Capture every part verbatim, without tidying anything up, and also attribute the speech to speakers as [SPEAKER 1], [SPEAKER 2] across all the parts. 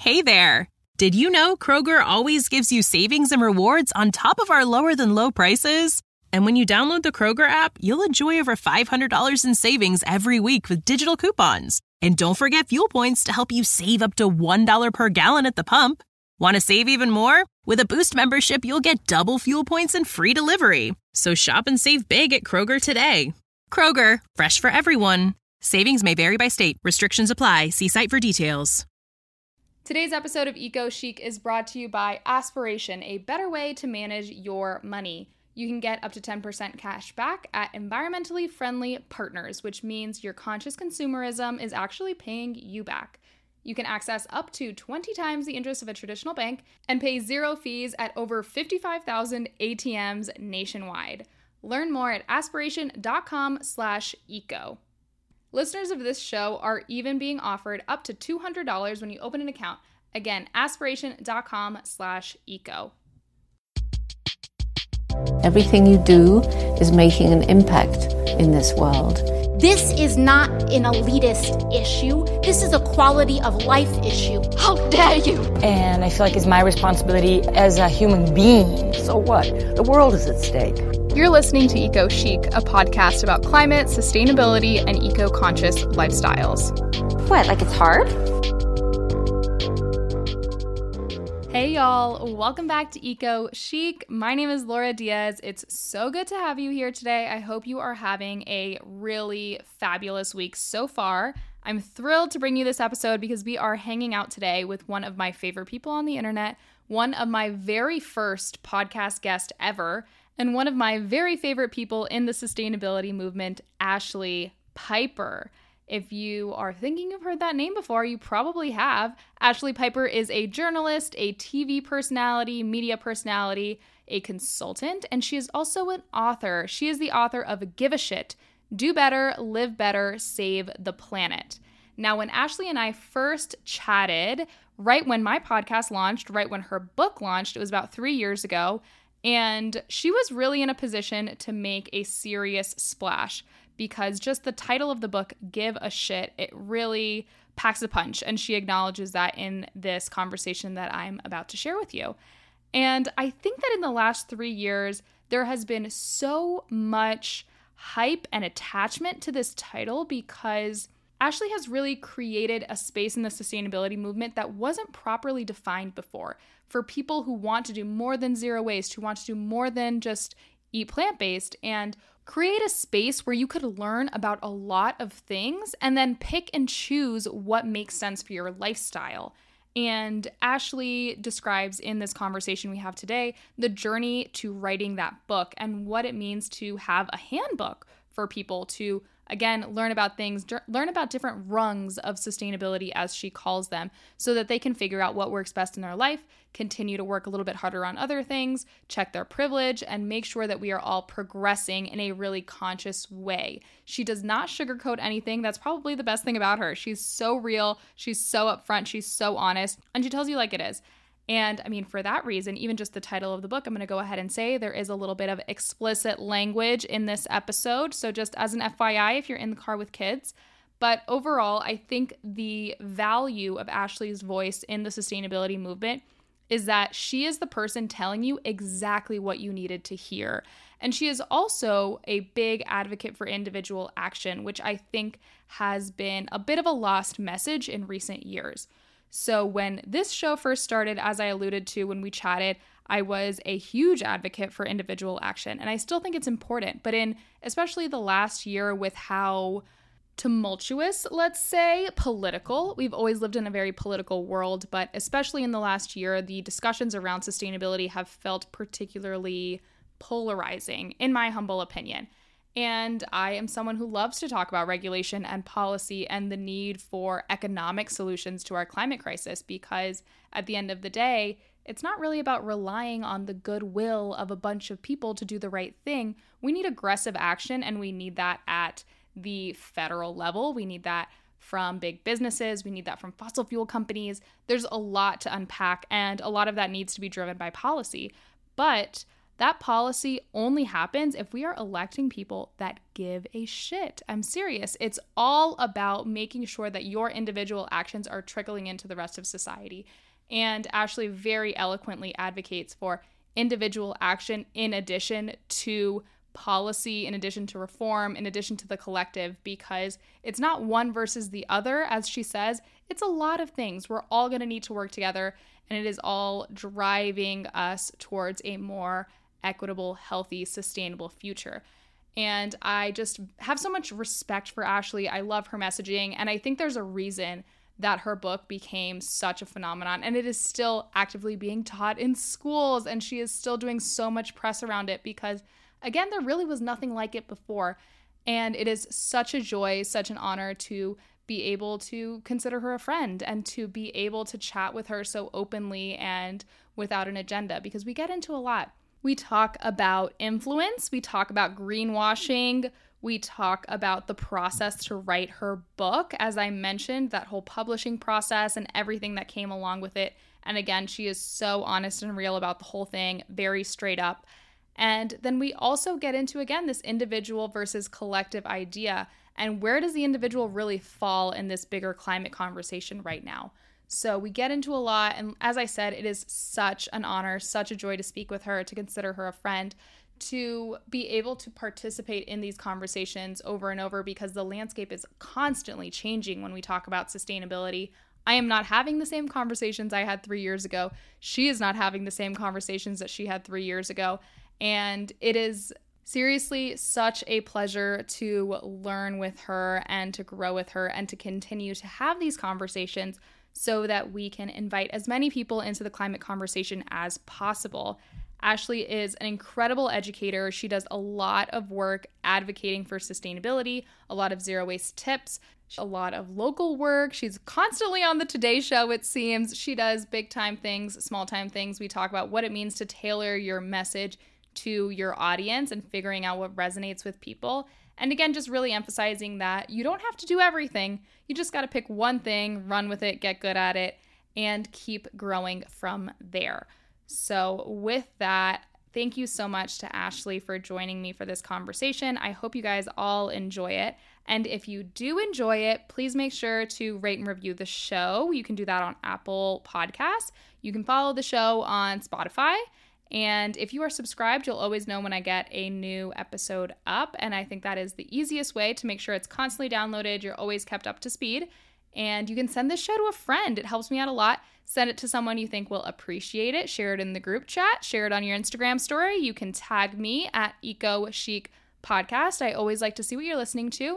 [SPEAKER 1] Hey there! Did you know Kroger always gives you savings and rewards on top of our lower-than-low prices? And when you download the Kroger app, you'll enjoy over five hundred dollars in savings every week with digital coupons. And don't forget fuel points to help you save up to one dollar per gallon at the pump. Want to save even more? With a Boost membership, you'll get double fuel points and free delivery. So shop and save big at Kroger today. Kroger, fresh for everyone. Savings may vary by state. Restrictions apply. See site for details.
[SPEAKER 2] Today's episode of Eco Chic is brought to you by Aspiration, a better way to manage your money. You can get up to ten percent cash back at environmentally friendly partners, which means your conscious consumerism is actually paying you back. You can access up to twenty times the interest of a traditional bank and pay zero fees at over fifty-five thousand A T Ms nationwide. Learn more at aspiration.com slash eco. Listeners of this show are even being offered up to two hundred dollars when you open an account. Again, aspiration.com slash eco.
[SPEAKER 3] Everything you do is making an impact in this world.
[SPEAKER 4] This is not an elitist issue. This is a quality of life issue. How dare you?
[SPEAKER 5] And I feel like it's my responsibility as a human being.
[SPEAKER 6] So what? The world is at stake.
[SPEAKER 2] You're listening to Eco Chic, a podcast about climate, sustainability, and eco-conscious lifestyles.
[SPEAKER 4] What, like it's hard?
[SPEAKER 2] Hey y'all, welcome back to Eco Chic. My name is Laura Diaz. It's so good to have you here today. I hope you are having a really fabulous week so far. I'm thrilled to bring you this episode because we are hanging out today with one of my favorite people on the internet, one of my very first podcast guests ever, and one of my very favorite people in the sustainability movement, Ashley Piper. If you are thinking you've heard that name before, you probably have. Ashley Piper is a journalist, a T V personality, media personality, a consultant, and she is also an author. She is the author of Give a Shit, Do Better, Live Better, Save the Planet. Now, when Ashley and I first chatted, right when my podcast launched, right when her book launched, it was about three years ago, and she was really in a position to make a serious splash because just the title of the book, Give a Shit, it really packs a punch. And she acknowledges that in this conversation that I'm about to share with you. And I think that in the last three years, there has been so much hype and attachment to this title because Ashley has really created a space in the sustainability movement that wasn't properly defined before for people who want to do more than zero waste, who want to do more than just eat plant-based, and create a space where you could learn about a lot of things and then pick and choose what makes sense for your lifestyle. And Ashley describes in this conversation we have today the journey to writing that book and what it means to have a handbook for people to, again, learn about things, learn about different rungs of sustainability, as she calls them, so that they can figure out what works best in their life, continue to work a little bit harder on other things, check their privilege, and make sure that we are all progressing in a really conscious way. She does not sugarcoat anything. That's probably the best thing about her. She's so real. She's so upfront. She's so honest. And she tells you like it is. And I mean, for that reason, even just the title of the book, I'm going to go ahead and say there is a little bit of explicit language in this episode. So just as an F Y I, if you're in the car with kids. But overall, I think the value of Ashley's voice in the sustainability movement is that she is the person telling you exactly what you needed to hear. And she is also a big advocate for individual action, which I think has been a bit of a lost message in recent years. So when this show first started, as I alluded to when we chatted, I was a huge advocate for individual action. And I still think it's important. But in especially the last year with how tumultuous, let's say, political. We've always lived in a very political world, but especially in the last year, the discussions around sustainability have felt particularly polarizing, in my humble opinion. And I am someone who loves to talk about regulation and policy and the need for economic solutions to our climate crisis, because at the end of the day, it's not really about relying on the goodwill of a bunch of people to do the right thing. We need aggressive action, and we need that at the federal level. We need that from big businesses. We need that from fossil fuel companies. There's a lot to unpack, and a lot of that needs to be driven by policy. But That policy only happens if we are electing people that give a shit. I'm serious. It's all about making sure that your individual actions are trickling into the rest of society. And Ashley very eloquently advocates for individual action in addition to policy, in addition to reform, in addition to the collective, because it's not one versus the other. As she says, it's a lot of things. We're all going to need to work together, and it is all driving us towards a more equitable, healthy, sustainable future. And I just have so much respect for Ashley. I love her messaging, and I think there's a reason that her book became such a phenomenon, and it is still actively being taught in schools, and she is still doing so much press around it because, again, there really was nothing like it before. And it is such a joy, such an honor to be able to consider her a friend and to be able to chat with her so openly and without an agenda, because we get into a lot. We talk about influence, we talk about greenwashing, we talk about the process to write her book. As I mentioned, that whole publishing process and everything that came along with it. And again, she is so honest and real about the whole thing, very straight up. And then we also get into, again, this individual versus collective idea. And where does the individual really fall in this bigger climate conversation right now? So we get into a lot. And as I said, it is such an honor, such a joy to speak with her, to consider her a friend, to be able to participate in these conversations over and over, because the landscape is constantly changing when we talk about sustainability. I am not having the same conversations I had three years ago. She is not having the same conversations that she had three years ago. And it is seriously such a pleasure to learn with her and to grow with her and to continue to have these conversations so that we can invite as many people into the climate conversation as possible. Ashley is an incredible educator. She does a lot of work advocating for sustainability, a lot of zero waste tips, a lot of local work. She's constantly on the Today Show, it seems. She does big time things, small time things. We talk about what it means to tailor your message to your audience and figuring out what resonates with people. And again, just really emphasizing that you don't have to do everything. You just got to pick one thing, run with it, get good at it, and keep growing from there. So with that, thank you so much to Ashley for joining me for this conversation. I hope you guys all enjoy it. And if you do enjoy it, please make sure to rate and review the show. You can do that on Apple Podcasts. You can follow the show on Spotify. And if you are subscribed, you'll always know when I get a new episode up. And I think that is the easiest way to make sure it's constantly downloaded. You're always kept up to speed. And you can send this show to a friend. It helps me out a lot. Send it to someone you think will appreciate it. Share it in the group chat. Share it on your Instagram story. You can tag me at Eco Chic Podcast. I always like to see what you're listening to.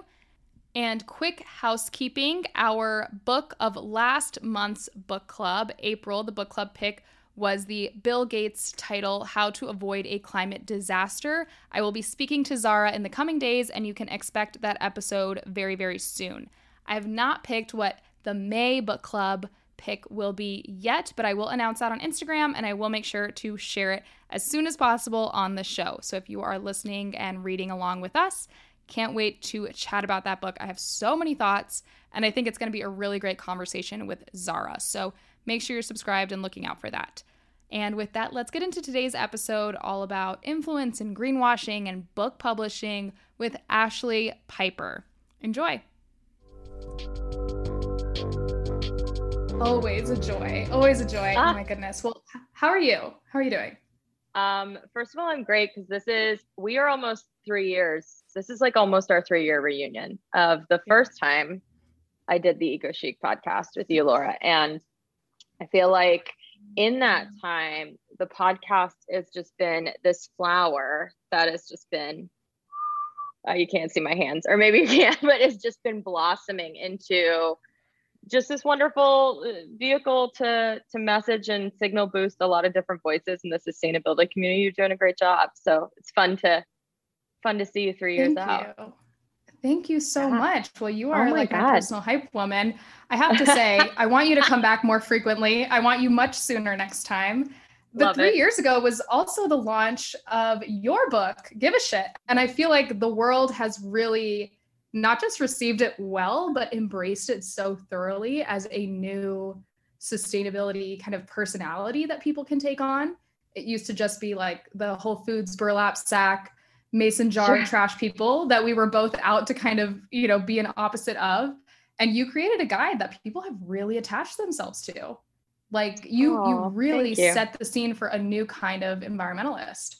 [SPEAKER 2] And quick housekeeping, our book of last month's book club, April, the book club pick was the Bill Gates title, How to Avoid a Climate Disaster. I will be speaking to Zara in the coming days, and you can expect that episode very, very soon. I have not picked what the May book club pick will be yet, but I will announce that on Instagram, and I will make sure to share it as soon as possible on the show. So if you are listening and reading along with us, can't wait to chat about that book. I have so many thoughts, and I think it's going to be a really great conversation with Zara. So make sure you're subscribed and looking out for that. And with that, let's get into today's episode all about influence and greenwashing and book publishing with Ashley Piper. Enjoy. Always a joy. Always a joy. Ah. Oh my goodness. Well, how are you? How are you doing?
[SPEAKER 7] Um, first of all, I'm great because this is, we are almost three years. This is like almost our three year reunion of the first time I did the Eco Chic podcast with you, Laura. And I feel like in that time, the podcast has just been this flower that has just been, uh, you can't see my hands, or maybe you can, but it's just been blossoming into just this wonderful vehicle to to message and signal boost a lot of different voices in the sustainability community. You're doing a great job. So it's fun to fun to see you three years
[SPEAKER 2] Thank
[SPEAKER 7] out.
[SPEAKER 2] You. Thank you so
[SPEAKER 7] yeah.
[SPEAKER 2] much. Well, you are
[SPEAKER 7] oh my
[SPEAKER 2] like
[SPEAKER 7] God.
[SPEAKER 2] my personal hype woman. I have to say, I want you to come back more frequently. I want you much sooner next time. But
[SPEAKER 7] Love
[SPEAKER 2] three
[SPEAKER 7] it.
[SPEAKER 2] years ago was also the launch of your book, Give a Shit. And I feel like the world has really not just received it well, but embraced it so thoroughly as a new sustainability kind of personality that people can take on. it used to just be like the Whole Foods burlap sack, mason jar sure. trash people that we were both out to kind of, you know, be an opposite of. And you created a guide that people have really attached themselves to. Like you, oh, you really you. set the scene for a new kind of environmentalist.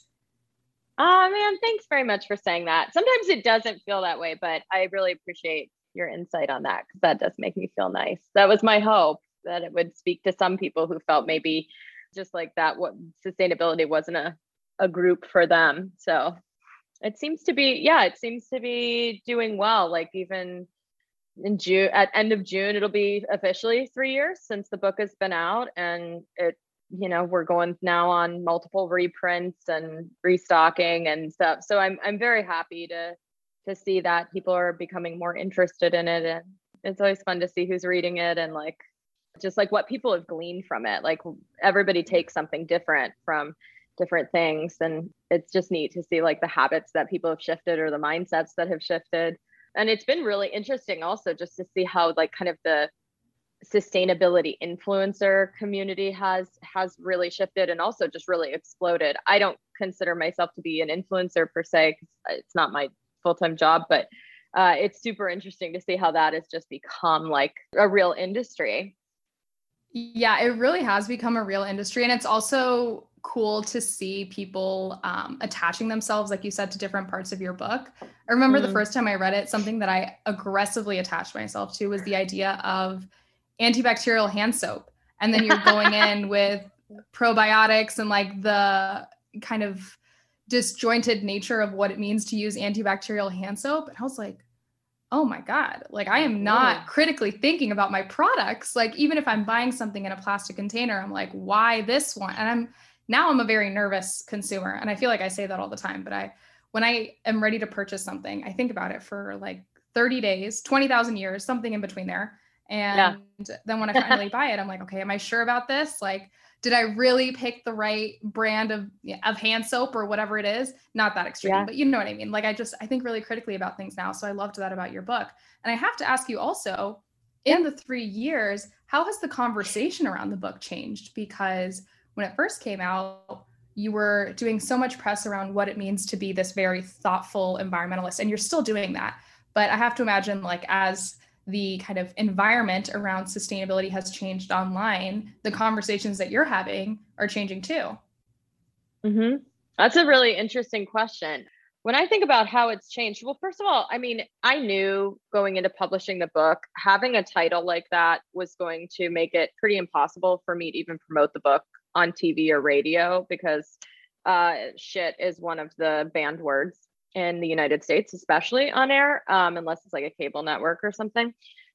[SPEAKER 7] Oh man, thanks very much for saying that. Sometimes it doesn't feel that way, but I really appreciate your insight on that because that does make me feel nice. That was my hope, that it would speak to some people who felt maybe just like that, what sustainability wasn't a, a group for them. So it seems to be, yeah, it seems to be doing well. Like even in June, at end of June, it'll be officially three years since the book has been out, and it, you know, we're going now on multiple reprints and restocking and stuff. So I'm I'm very happy to to see that people are becoming more interested in it, and it's always fun to see who's reading it and like just like what people have gleaned from it. Like everybody takes something different from different things, and it's just neat to see like the habits that people have shifted or the mindsets that have shifted. And it's been really interesting also just to see how like kind of the sustainability influencer community has has really shifted and also just really exploded. I don't consider myself to be an influencer per se because it's not my full-time job, but uh, it's super interesting to see how that has just become like a real industry.
[SPEAKER 2] Yeah, it really has become a real industry. And it's also cool to see people um, attaching themselves, like you said, to different parts of your book. I remember mm. the first time I read it, something that I aggressively attached myself to was the idea of antibacterial hand soap. And then you're going in with probiotics and like the kind of disjointed nature of what it means to use antibacterial hand soap. And I was like, oh my God, like I am not mm. critically thinking about my products. Like even if I'm buying something in a plastic container, I'm like, why this one? And I'm now I'm a very nervous consumer. And I feel like I say that all the time, but I, when I am ready to purchase something, I think about it for like thirty days, twenty thousand years, something in between there. And yeah. then when I finally buy it, I'm like, okay, am I sure about this? Like, did I really pick the right brand of, of hand soap or whatever it is? Not that extreme, yeah. but you know what I mean? Like, I just, I think really critically about things now. So I loved that about your book. And I have to ask you also, in yeah. the three years, how has the conversation around the book changed? Because when it first came out, you were doing so much press around what it means to be this very thoughtful environmentalist, and you're still doing that. But I have to imagine, like, as the kind of environment around sustainability has changed online, the conversations that you're having are changing too.
[SPEAKER 7] Mm-hmm. That's a really interesting question. When I think about how it's changed, well, first of all, I mean, I knew going into publishing the book, having a title like that was going to make it pretty impossible for me to even promote the book on T V or radio, because uh, shit is one of the banned words in the United States, especially on air, um, unless it's like a cable network or something.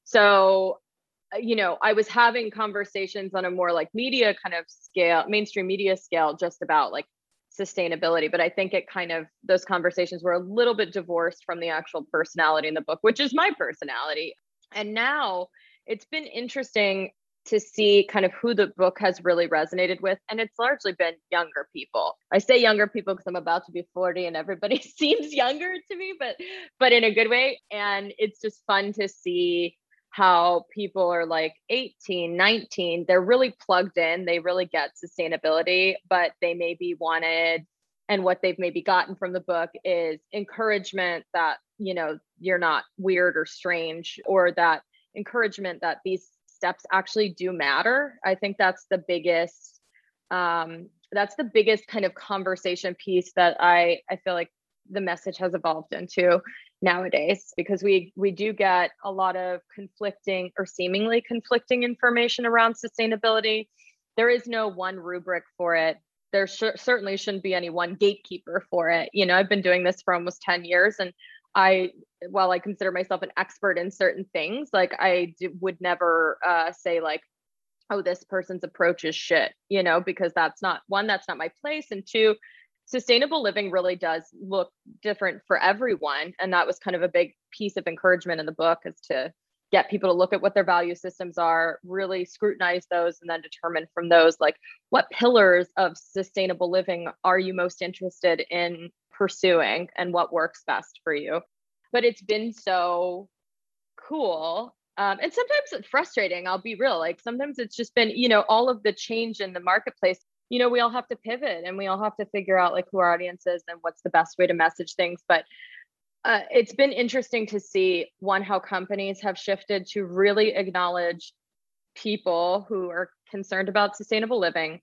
[SPEAKER 7] So, you know, I was having conversations on a more like media kind of scale, mainstream media scale, just about like sustainability. But I think it kind of, those conversations were a little bit divorced from the actual personality in the book, which is my personality. And now it's been interesting to see kind of who the book has really resonated with. And it's largely been younger people. I say younger people because I'm about to be forty and everybody seems younger to me, but but in a good way. And it's just fun to see how people are like eighteen, nineteen, they're really plugged in. They really get sustainability, but they maybe wanted, and what they've maybe gotten from the book is encouragement that, you know, you're not weird or strange, or that encouragement that these steps actually do matter. I think that's the biggest, um, that's the biggest kind of conversation piece that I, I feel like the message has evolved into nowadays, because we, we do get a lot of conflicting or seemingly conflicting information around sustainability. There is no one rubric for it. There sh- certainly shouldn't be any one gatekeeper for it. You know, I've been doing this for almost ten years, and I, while I consider myself an expert in certain things, like I do, would never uh, say like, oh, this person's approach is shit, you know, because that's not, one, that's not my place. And two, sustainable living really does look different for everyone. And that was kind of a big piece of encouragement in the book, is to get people to look at what their value systems are, really scrutinize those, and then determine from those, like, what pillars of sustainable living are you most interested in pursuing and what works best for you. But it's been so cool. Um, and sometimes it's frustrating, I'll be real. Like sometimes it's just been, you know, all of the change in the marketplace. you know, we all have to pivot and we all have to figure out like who our audience is and what's the best way to message things. But uh, it's been interesting to see, one, how companies have shifted to really acknowledge people who are concerned about sustainable living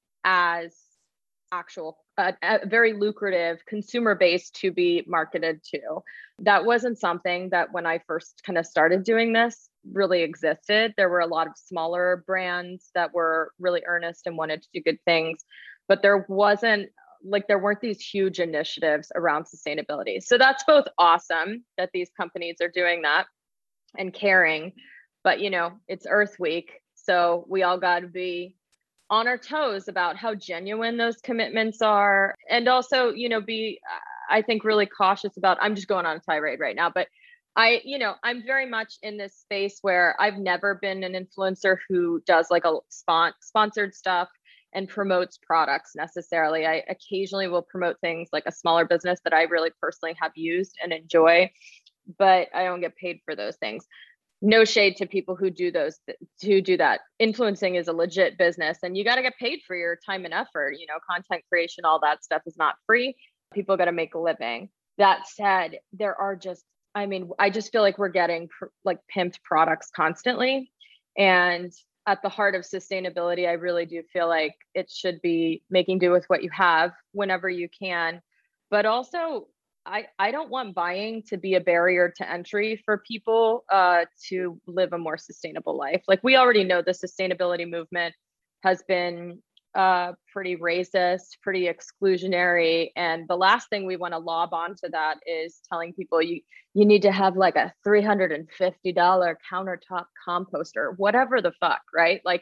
[SPEAKER 7] as actual, uh, a very lucrative consumer base to be marketed to. That wasn't something that when I first kind of started doing this really existed. There were a lot of smaller brands that were really earnest and wanted to do good things, but there wasn't like, there weren't these huge initiatives around sustainability. So that's both awesome that these companies are doing that and caring, but you know, it's Earth Week. So we all got to be on our toes about how genuine those commitments are. And also, you know, be, I think, really cautious about, I'm just going on a tirade right now, but I, you know, I'm very much in this space where I've never been an influencer who does like a spon- sponsored stuff and promotes products necessarily. I occasionally will promote things like a smaller business that I really personally have used and enjoy, but I don't get paid for those things. No shade to people who do those, who do that. Influencing is a legit business and you got to get paid for your time and effort. You know, content creation, all that stuff is not free. People got to make a living. That said, there are just, I mean, I just feel like we're getting pr- like pimped products constantly. And at the heart of sustainability, I really do feel like it should be making do with what you have whenever you can, but also I, I don't want buying to be a barrier to entry for people uh, to live a more sustainable life. Like we already know the sustainability movement has been uh, pretty racist, pretty exclusionary. And the last thing we want to lob onto that is telling people you, you need to have like a three hundred fifty dollars countertop composter, whatever the fuck, right? Like,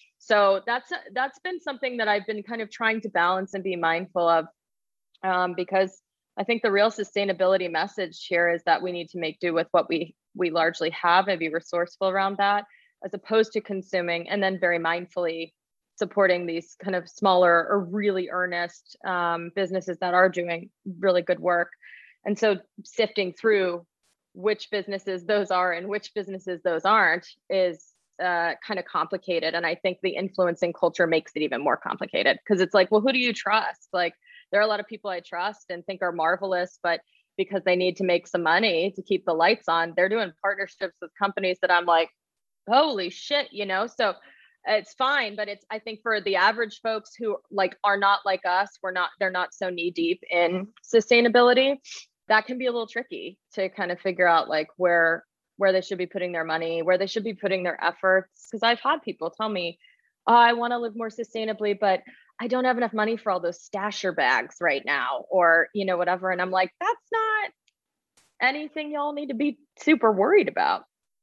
[SPEAKER 7] so that's, that's been something that I've been kind of trying to balance and be mindful of um, because I think the real sustainability message here is that we need to make do with what we we largely have and be resourceful around that, as opposed to consuming and then very mindfully supporting these kind of smaller or really earnest um, businesses that are doing really good work. And so sifting through which businesses those are and which businesses those aren't is uh, kind of complicated. And I think the influencing culture makes it even more complicated because it's like, well, who do you trust? Like, there are a lot of people I trust and think are marvelous, but because they need to make some money to keep the lights on, they're doing partnerships with companies that I'm like, holy shit, you know? So it's fine, but it's, I think for the average folks who like are not like us, we're not, they're not so knee deep in sustainability. That can be a little tricky to kind of figure out like where, where they should be putting their money, where they should be putting their efforts. Cause I've had people tell me, oh, I want to live more sustainably, but I don't have enough money for all those stasher bags right now, or, you know, whatever. And I'm like, that's not anything y'all need to be super worried about.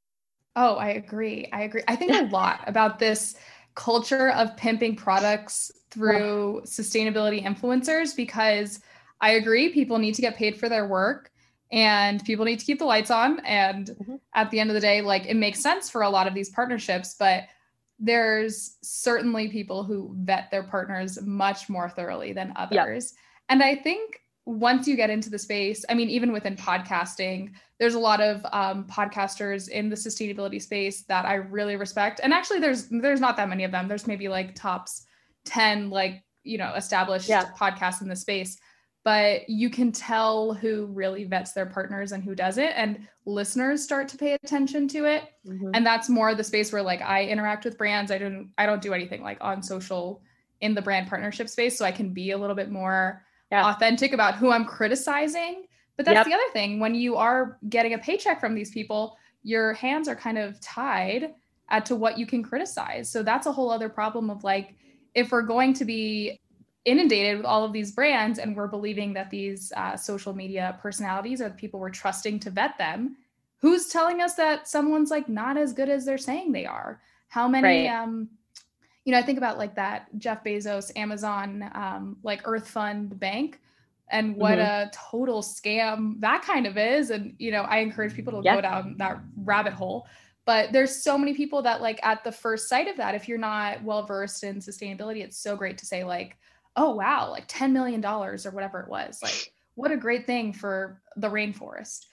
[SPEAKER 2] Oh, I agree. I agree. I think a lot about this culture of pimping products through sustainability influencers, because I agree people need to get paid for their work and people need to keep the lights on. And mm-hmm. at the end of the day, like it makes sense for a lot of these partnerships, but there's certainly people who vet their partners much more thoroughly than others. Yep. And I think once you get into the space, I mean, even within podcasting, there's a lot of um, podcasters in the sustainability space that I really respect. And actually there's, there's not that many of them. There's maybe like tops ten, like, you know, established yeah. podcasts in the space, but you can tell who really vets their partners and who doesn't. And listeners start to pay attention to it. Mm-hmm. And that's more the space where like I interact with brands. I don't, I don't do anything like on social in the brand partnership space. So I can be a little bit more yeah. authentic about who I'm criticizing. But that's yep. the other thing. When you are getting a paycheck from these people, your hands are kind of tied as to what you can criticize. So that's a whole other problem of like, if we're going to be inundated with all of these brands and we're believing that these uh, social media personalities are the people we're trusting to vet them, who's telling us that someone's like not as good as they're saying they are? How many, right. um, you know, I think about like that Jeff Bezos, Amazon, um, like Earth Fund Bank, and what mm-hmm. a total scam that kind of is. And, you know, I encourage people to yeah. go down that rabbit hole. But there's so many people that like at the first sight of that, if you're not well-versed in sustainability, it's so great to say like, oh, wow, like ten million dollars or whatever it was. Like, what a great thing for the rainforest.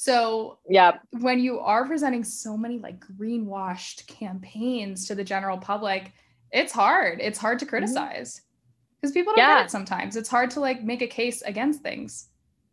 [SPEAKER 2] So yeah, when you are presenting so many like greenwashed campaigns to the general public, it's hard. It's hard to criticize. Because people don't
[SPEAKER 7] yeah.
[SPEAKER 2] get it sometimes. It's hard to like make a case against things.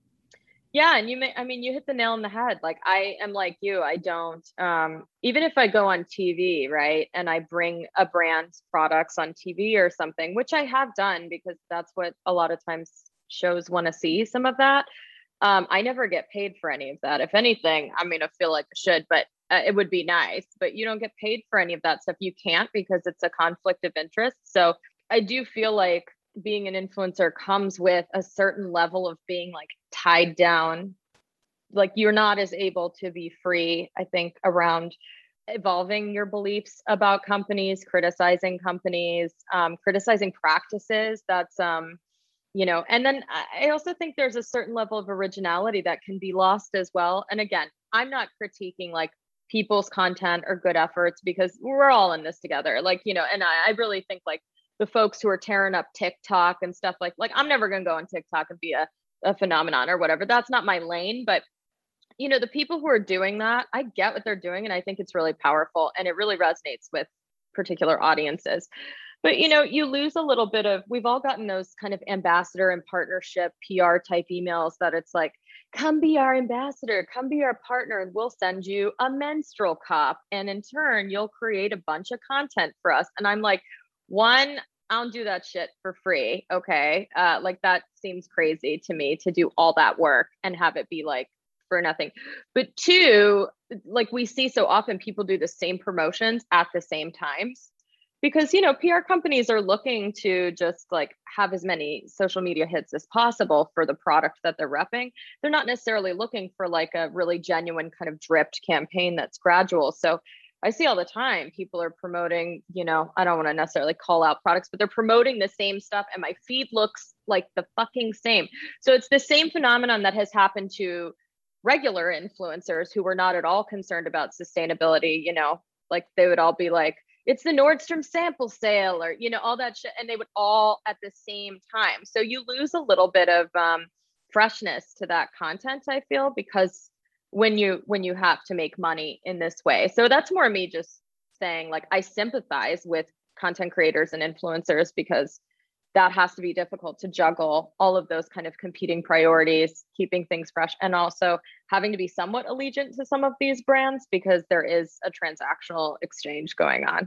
[SPEAKER 7] Yeah. And you may, I mean, you hit the nail on the head. Like I am like you, I don't, um, even if I go on T V, right. And I bring a brand's products on T V or something, which I have done because that's what a lot of times shows want to see, some of that. Um, I never get paid for any of that. If anything, I mean, I feel like I should, but uh, it would be nice, but you don't get paid for any of that stuff. You can't because it's a conflict of interest. So I do feel like being an influencer comes with a certain level of being like tied down. Like you're not as able to be free, I think, around evolving your beliefs about companies, criticizing companies, um, criticizing practices. That's, um, you know, and then I also think there's a certain level of originality that can be lost as well. And again, I'm not critiquing like people's content or good efforts because we're all in this together. Like, you know, and I, I really think like the folks who are tearing up TikTok and stuff like, like I'm never going to go on TikTok and be a, a phenomenon or whatever. That's not my lane. But, you know, the people who are doing that, I get what they're doing. And I think it's really powerful and it really resonates with particular audiences. But, you know, you lose a little bit of, we've all gotten those kind of ambassador and partnership P R type emails that it's like, come be our ambassador, come be our partner, and we'll send you a menstrual cup. And in turn, you'll create a bunch of content for us. And I'm like, one, I don't do that shit for free. Okay. Uh, like that seems crazy to me to do all that work and have it be like for nothing. But two, like we see so often people do the same promotions at the same times. Because, you know, P R companies are looking to just like have as many social media hits as possible for the product that they're repping. They're not necessarily looking for like a really genuine kind of dripped campaign that's gradual. So I see all the time people are promoting, you know, I don't want to necessarily call out products, but they're promoting the same stuff and my feed looks like the fucking same. So it's the same phenomenon that has happened to regular influencers who were not at all concerned about sustainability. You know, like they would all be like, it's the Nordstrom sample sale or, you know, all that shit. And they would all at the same time. So you lose a little bit of um, freshness to that content, I feel, because when you when you have to make money in this way. So that's more me just saying like, I sympathize with content creators and influencers because that has to be difficult to juggle all of those kind of competing priorities, keeping things fresh, and also having to be somewhat allegiant to some of these brands because there is a transactional exchange going on.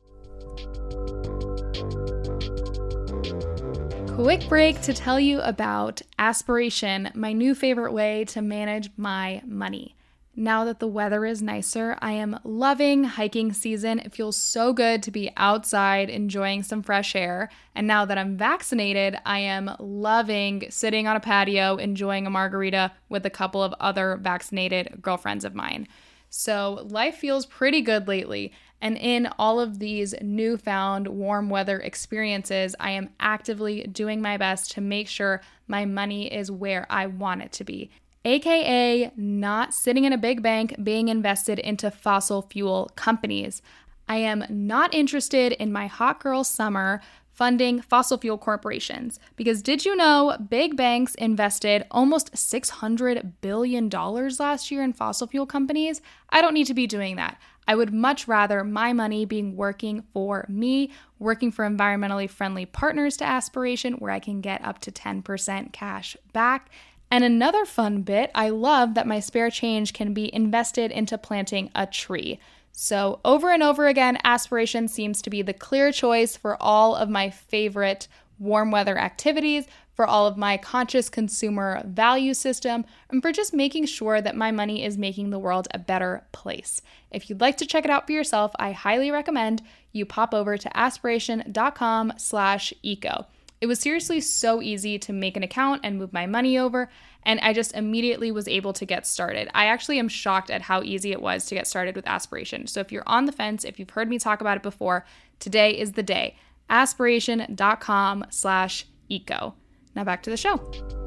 [SPEAKER 2] Quick break to tell you about Aspiration, my new favorite way to manage my money. Now that the weather is nicer, I am loving hiking season. It feels so good to be outside enjoying some fresh air. And now that I'm vaccinated, I am loving sitting on a patio enjoying a margarita with a couple of other vaccinated girlfriends of mine. So life feels pretty good lately. And in all of these newfound warm weather experiences, I am actively doing my best to make sure my money is where I want it to be. A K A not sitting in a big bank being invested into fossil fuel companies. I am not interested in my hot girl summer funding fossil fuel corporations because did you know big banks invested almost six hundred billion dollars last year in fossil fuel companies? I don't need to be doing that. I would much rather my money being working for me, working for environmentally friendly partners to Aspiration where I can get up to ten percent cash back. And another fun bit, I love that my spare change can be invested into planting a tree. So over and over again, Aspiration seems to be the clear choice for all of my favorite warm weather activities, for all of my conscious consumer value system, and for just making sure that my money is making the world a better place. If you'd like to check it out for yourself, I highly recommend you pop over to aspiration.com slash eco. It was seriously so easy to make an account and move my money over, and I just immediately was able to get started. I actually am shocked at how easy it was to get started with Aspiration. So if you're on the fence, if you've heard me talk about it before, today is the day. aspiration.com slash eco. Now back to the show.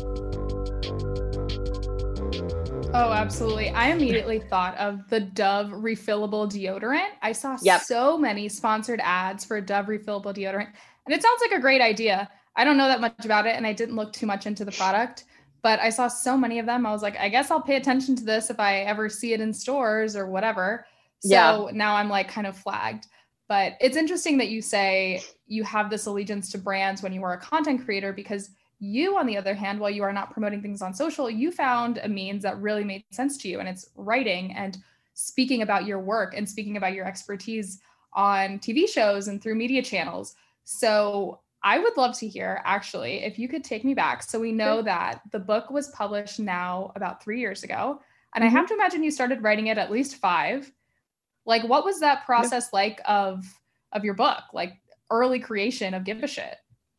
[SPEAKER 2] Oh, absolutely. I immediately thought of the Dove refillable deodorant. I saw yep. so many sponsored ads for Dove refillable deodorant, and it sounds like a great idea. I don't know that much about it, and I didn't look too much into the product, but I saw so many of them. I was like, I guess I'll pay attention to this if I ever see it in stores or whatever. So yeah. Now I'm like kind of flagged. But it's interesting that you say you have this allegiance to brands when you were a content creator, because you, on the other hand, while you are not promoting things on social, you found a means that really made sense to you. And it's writing and speaking about your work and speaking about your expertise on T V shows and through media channels. So I would love to hear, actually, if you could take me back. So we know that the book was published now about three years ago. And mm-hmm. I have to imagine you started writing it at least five. Like, what was that process like of, of your book, like early creation of Give a Shit?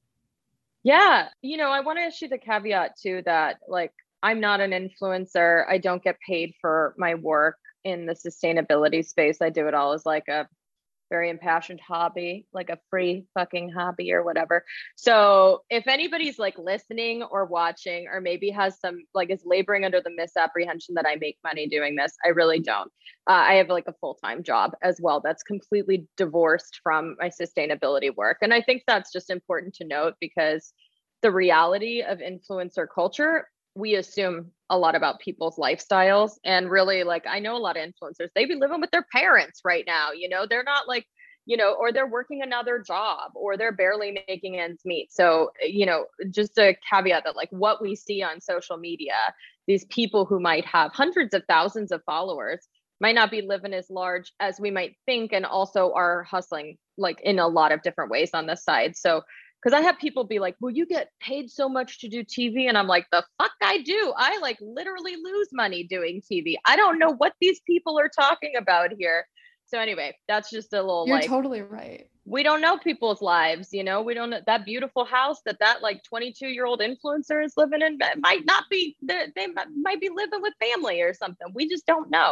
[SPEAKER 7] Yeah. You know, I want to issue the caveat too that, like, I'm not an influencer. I don't get paid for my work in the sustainability space. I do it all as like a very impassioned hobby, like a free fucking hobby or whatever. So if anybody's like listening or watching, or maybe has some, like, is laboring under the misapprehension that I make money doing this, I really don't. Uh, I have like a full-time job as well that's completely divorced from my sustainability work. And I think that's just important to note, because the reality of influencer culture, we assume a lot about people's lifestyles. And really, like, I know a lot of influencers, they be living with their parents right now, you know, they're not like, you know, or they're working another job, or they're barely making ends meet. So, you know, just a caveat that, like, what we see on social media, these people who might have hundreds of thousands of followers might not be living as large as we might think, and also are hustling like in a lot of different ways on the side. So, because I have people be like, well, you get paid so much to do T V. And I'm like, the fuck I do. I like literally lose money doing T V. I don't know what these people are talking about here. So anyway, that's just a little,
[SPEAKER 2] You're
[SPEAKER 7] like,
[SPEAKER 2] totally right.
[SPEAKER 7] We don't know people's lives, you know, we don't know that beautiful house that that like twenty-two year old influencer is living in might not be, they might be living with family or something. We just don't know.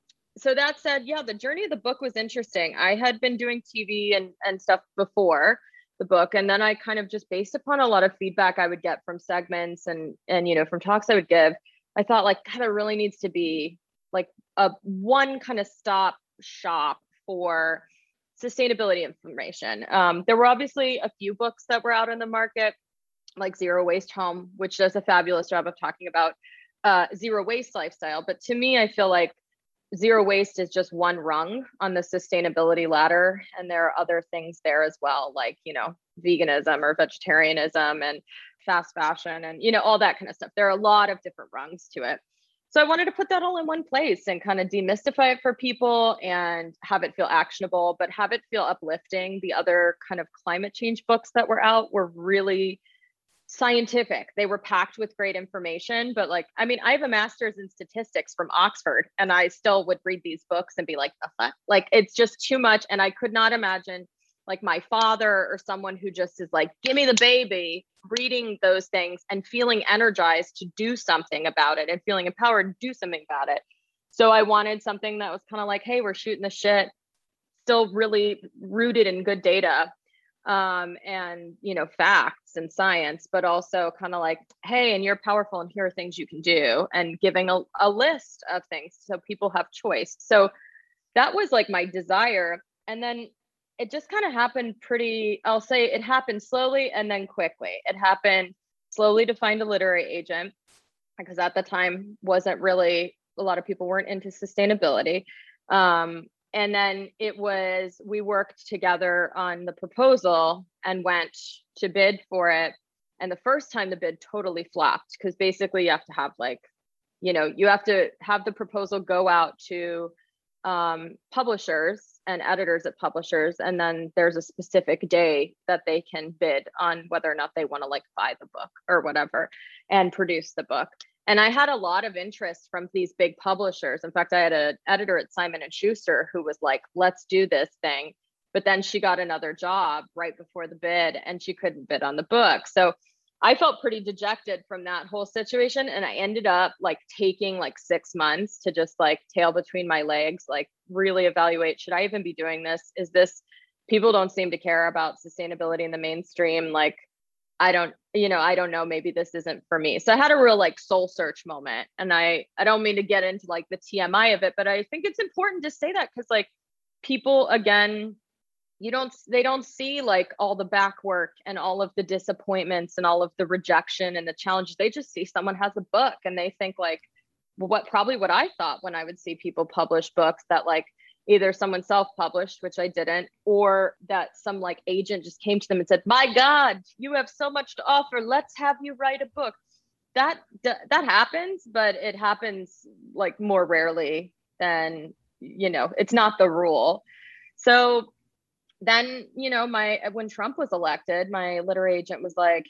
[SPEAKER 7] So that said, yeah, the journey of the book was interesting. I had been doing T V and, and stuff before the book. And then I kind of just, based upon a lot of feedback I would get from segments and, and, you know, from talks I would give, I thought, like, God, there really needs to be like a one kind of stop shop for sustainability information. Um, there were obviously a few books that were out in the market, like Zero Waste Home, which does a fabulous job of talking about uh, zero waste lifestyle. But to me, I feel like zero waste is just one rung on the sustainability ladder. And there are other things there as well, like, you know, veganism or vegetarianism and fast fashion and, you know, all that kind of stuff. There are a lot of different rungs to it. So I wanted to put that all in one place and kind of demystify it for people and have it feel actionable, but have it feel uplifting. The other kind of climate change books that were out were really scientific. They were packed with great information, but like, I mean, I have a master's in statistics from Oxford, and I still would read these books and be like, the fuck? Like, it's just too much. And I could not imagine like my father or someone who just is like, give me the baby, reading those things and feeling energized to do something about it and feeling empowered to do something about it. So I wanted something that was kind of like, hey, we're shooting the shit, still really rooted in good data. Um, and, you know, facts and science, but also kind of like, hey, and you're powerful and here are things you can do, and giving a, a list of things so people have choice. So that was like my desire. And then it just kind of happened pretty, I'll say it happened slowly and then quickly. It happened slowly to find a literary agent, because at the time wasn't really, a lot of people weren't into sustainability. Um, And then it was, we worked together on the proposal and went to bid for it. And the first time the bid totally flopped, because basically you have to have like, you know, you have to have the proposal go out to um, publishers and editors at publishers. And then there's a specific day that they can bid on whether or not they want to like buy the book or whatever and produce the book. And I had a lot of interest from these big publishers. In fact, I had an editor at Simon and Schuster who was like, let's do this thing. But then she got another job right before the bid and she couldn't bid on the book. So I felt pretty dejected from that whole situation. And I ended up like taking like six months to just like tail between my legs, like really evaluate, should I even be doing this? Is this, people don't seem to care about sustainability in the mainstream. Like, I don't, you know, I don't know, maybe this isn't for me. So I had a real like soul search moment. And I, I don't mean to get into like the T M I of it, but I think it's important to say that because like people, again, you don't, they don't see like all the back work and all of the disappointments and all of the rejection and the challenges. They just see someone has a book and they think like, well, what probably what I thought when I would see people publish books, that like either someone self-published, which I didn't, or that some like agent just came to them and said, my God, you have so much to offer. Let's have you write a book. That, that happens, but it happens like more rarely than, you know, it's not the rule. So then, you know, my, when Trump was elected, my literary agent was like,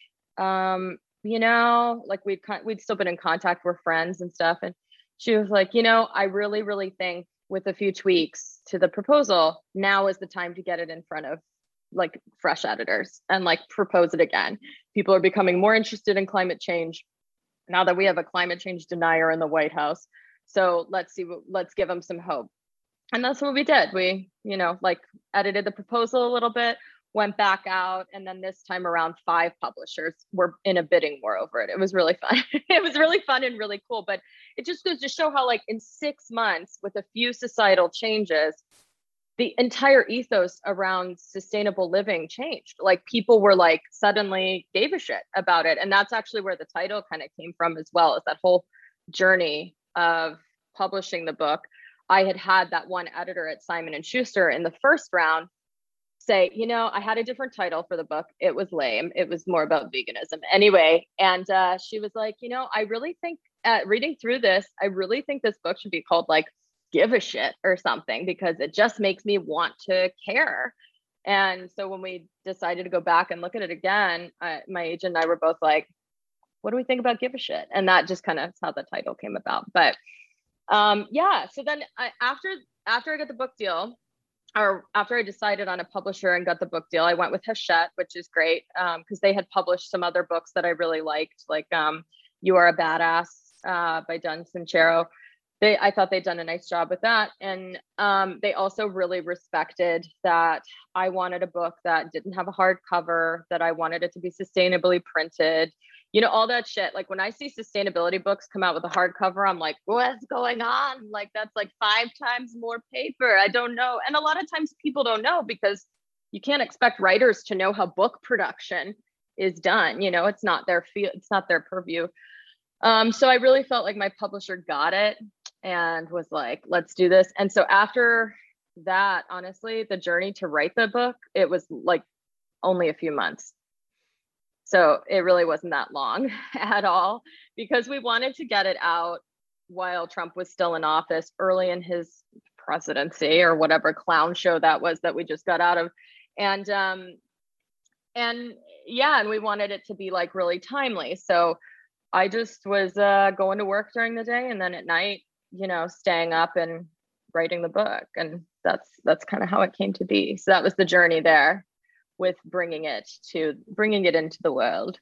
[SPEAKER 7] um, you know, like we'd, we'd still been in contact, we're friends and stuff. And she was like, you know, I really, really think with a few tweaks to the proposal, now is the time to get it in front of like fresh editors and like propose it again. People are becoming more interested in climate change now that we have a climate change denier in the White House. So let's see, let's give them some hope. And that's what we did. We, you know, like edited the proposal a little bit, went back out. And then this time around, five publishers were in a bidding war over it. It was really fun. It was really fun and really cool. But it just goes to show how like in six months with a few societal changes, the entire ethos around sustainable living changed. Like people were like suddenly gave a shit about it. And that's actually where the title kind of came from as well, is that whole journey of publishing the book. I had had that one editor at Simon and Schuster in the first round say, you know, I had a different title for the book. It was lame. It was more about veganism anyway. And uh, she was like, you know, I really think uh, reading through this, I really think this book should be called like Give a Shit or something, because it just makes me want to care. And so when we decided to go back and look at it again, uh, my agent and I were both like, what do we think about Give a Shit? And that just kind of how the title came about. But um, yeah, so then I, after after I got the book deal, or after I decided on a publisher and got the book deal, I went with Hachette, which is great because um, they had published some other books that I really liked, like um, You Are a Badass uh, by Dun Sincero. They, I thought they'd done a nice job with that. And um, they also really respected that I wanted a book that didn't have a hardcover, that I wanted it to be sustainably printed, you know, all that shit. Like when I see sustainability books come out with a hardcover, I'm like, what's going on? Like that's like five times more paper. I don't know. And a lot of times people don't know because you can't expect writers to know how book production is done. You know, it's not their field, it's not their purview. Um, so I really felt like my publisher got it and was like, let's do this. And so after that, honestly, the journey to write the book, it was like only a few months. So it really wasn't that long at all, because we wanted to get it out while Trump was still in office, early in his presidency or whatever clown show that was that we just got out of. And um, and yeah, and we wanted it to be like really timely. So I just was uh, going to work during the day, and then at night, you know, staying up and writing the book. And that's that's kind of how it came to be. So that was the journey there with bringing it to bringing it into the world.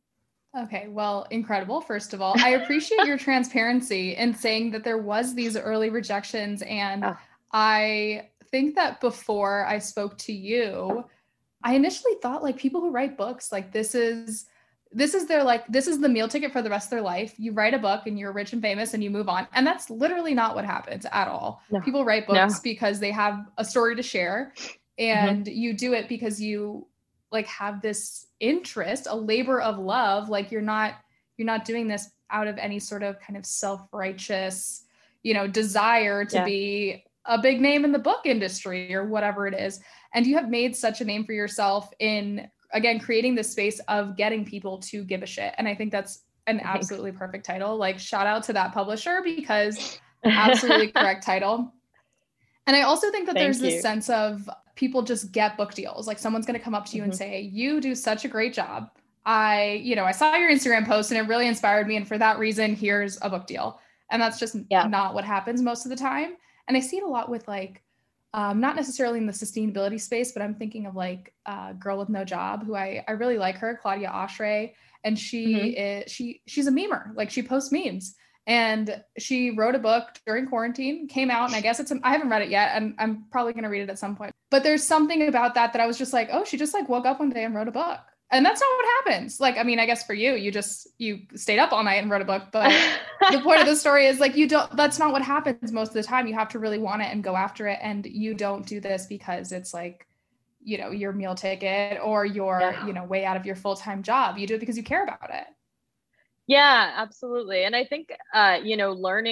[SPEAKER 2] Okay, well, incredible. First of all, I appreciate your transparency in saying that there was these early rejections. And oh. I think that before I spoke to you, I initially thought like people who write books, like this is This is their like, this is the meal ticket for the rest of their life. You write a book and you're rich and famous and you move on. And that's literally not what happens at all. No. People write books no. because they have a story to share, and mm-hmm. you do it because you like have this interest, a labor of love. Like you're not, you're not doing this out of any sort of kind of self-righteous, you know, desire to yeah. be a big name in the book industry or whatever it is. And you have made such a name for yourself in, again, creating this space of getting people to give a shit. And I think that's an absolutely Thanks. perfect title. Like shout out to that publisher, because absolutely correct title. And I also think that Thank there's you. this sense of people just get book deals. Like someone's going to come up to you mm-hmm. and say, you do such a great job. I, you know, I saw your Instagram post and it really inspired me. And for that reason, here's a book deal. And that's just yeah. not what happens most of the time. And I see it a lot with like, Um, not necessarily in the sustainability space, but I'm thinking of like a Girl with No Job, who I, I really like her, Claudia Oshry. And she mm-hmm. is, she, she's a memer, like she posts memes, and she wrote a book during quarantine, came out. And I guess it's, I haven't read it yet, and I'm probably going to read it at some point, but there's something about that, that I was just like, oh, she just like woke up one day and wrote a book. And that's not what happens. Like, I mean, I guess for you, you just, you stayed up all night and wrote a book, but the point of the story is like, you don't, that's not what happens most of the time. You have to really want it and go after it. And you don't do this because it's like, you know, your meal ticket or your, yeah. you know, way out of your full-time job. You do it because you care about it.
[SPEAKER 7] Yeah, absolutely. And I think, uh, you know, learning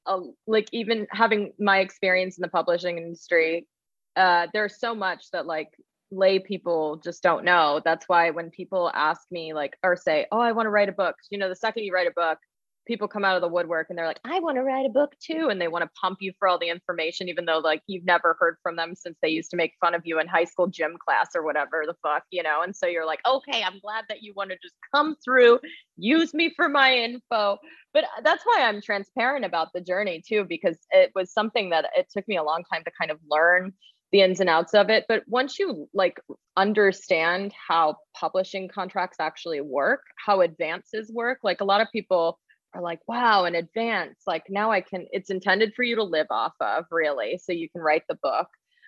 [SPEAKER 7] a, like even having my experience in the publishing industry, uh, there's so much that like lay people just don't know. That's why when people ask me like, or say, oh, I want to write a book, you know, the second you write a book, people come out of the woodwork and they're like, I want to write a book too. And they want to pump you for all the information, even though like you've never heard from them since they used to make fun of you in high school gym class or whatever the fuck, you know? And so you're like, okay, I'm glad that you want to just come through, use me for my info. But that's why I'm transparent about the journey too, because it was something that it took me a long time to kind of learn the ins and outs of it. But once you like understand how publishing contracts actually work, how advances work, like a lot of people are like, wow, an advance, like now I can, it's intended for you to live off of really. So you can write the book.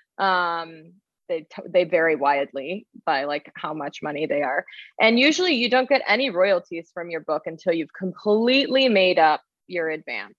[SPEAKER 7] Um, they, they vary widely by like how much money they are. And usually you don't get any royalties from your book until you've completely made up your advance.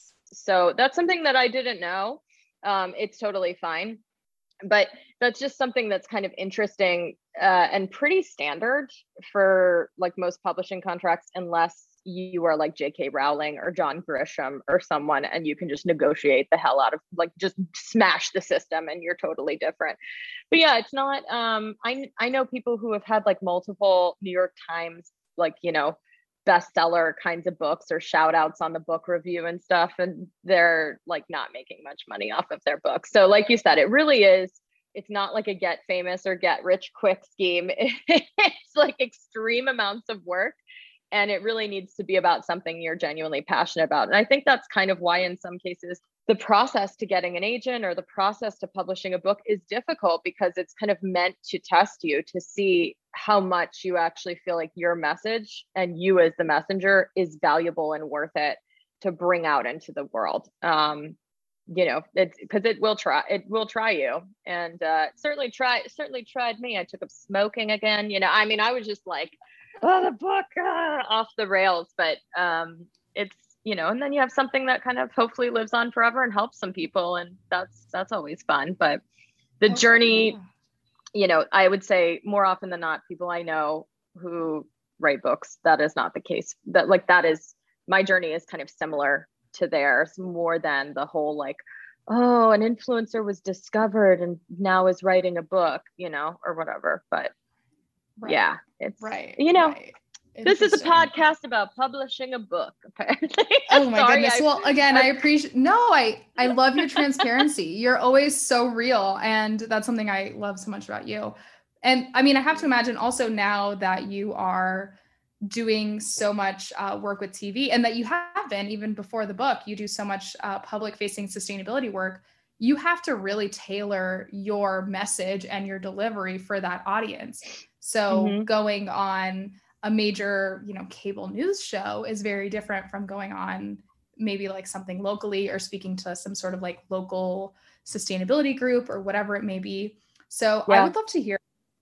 [SPEAKER 7] So that's something that I didn't know. Um, it's totally fine. But that's just something that's kind of interesting uh, and pretty standard for like most publishing contracts, unless you are like J K Rowling or John Grisham or someone, and you can just negotiate the hell out of like just smash the system and you're totally different. But yeah, it's not, um, I, I know people who have had like multiple New York Times, like, you know, bestseller kinds of books or shout outs on the book review and stuff. And they're like not making much money off of their books. So like you said, it really is, it's not like a get famous or get rich quick scheme. It's like extreme amounts of work. And it really needs to be about something you're genuinely passionate about. And I think that's kind of why in some cases, the process to getting an agent or the process to publishing a book is difficult, because it's kind of meant to test you to see how much you actually feel like your message and you as the messenger is valuable and worth it to bring out into the world. Um, you know, it's because it will try, it will try you, and uh, certainly try, certainly tried me. I took up smoking again. You know, I mean, I was just like, oh, the book ah, off the rails, but um, it's, you know, and then you have something that kind of hopefully lives on forever and helps some people. And that's, that's always fun. But the okay, journey, yeah. you know, I would say more often than not, people I know who write books, that is not the case. That like, that is, my journey is kind of similar to theirs more than the whole, like, oh, an influencer was discovered and now is writing a book, you know, or whatever. But right. yeah, it's, right. you know, right. This is a podcast about publishing a book, apparently.
[SPEAKER 2] Oh my
[SPEAKER 7] Sorry,
[SPEAKER 2] goodness.
[SPEAKER 7] I,
[SPEAKER 2] well, again, I, I appreciate, no, I, I love your transparency. You're always so real. And that's something I love so much about you. And I mean, I have to imagine also now that you are doing so much uh, work with T V, and that you have been, even before the book, you do so much uh, public facing sustainability work. You have to really tailor your message and your delivery for that audience. So mm-hmm. going on a major, you know, cable news show is very different from going on maybe like something locally or speaking to some sort of like local sustainability group or whatever it may be. So yeah. I would love to hear